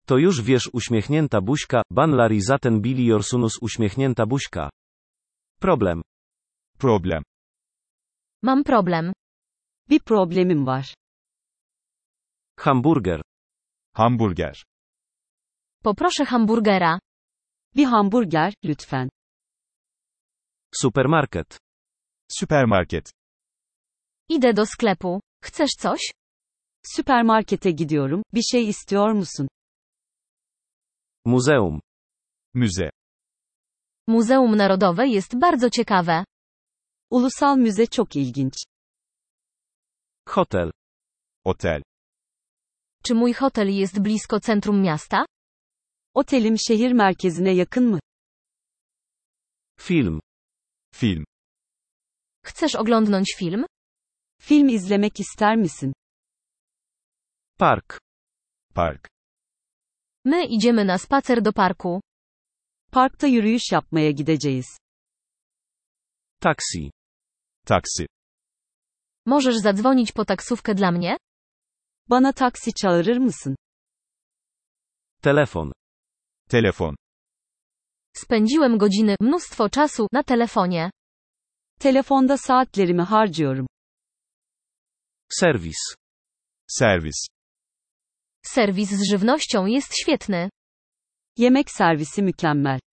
To już wiesz uśmiechnięta buźka, ban Larry zaten Billy Yorsunus uśmiechnięta buźka. Problem. Problem. Mam problem. Bir problemim var. Hamburger. Hamburger. Poproszę hamburgera. Bir hamburger, lütfen. Supermarket. Süpermarket. Idę do sklepu. Chcesz coś? Süpermarkete gidiyorum, bir şey istiyor musun? Muzeum. Müze. Muzeum Narodowe jest bardzo ciekawe. Ulusal müze çok ilginç. Hotel. Otel. Czy mój hotel jest blisko centrum miasta? Otelim şehir merkezine yakın mı? Film. Film. Chcesz oglądnąć film? Film izlemek ister misin? Park. Park. My idziemy na spacer do parku. Parkta yürüyüş yapmaya gideceğiz. Taksi. Taksi. Możesz zadzwonić po taksówkę dla mnie? Bana taksi çağırır mısın? Telefon. Telefon. Spędziłem godziny, mnóstwo czasu, na telefonie. Telefonda saatlerimi harcıyorum. Serwis. Servis. Serwis z żywnością jest świetny. Yemek servisi mükemmel.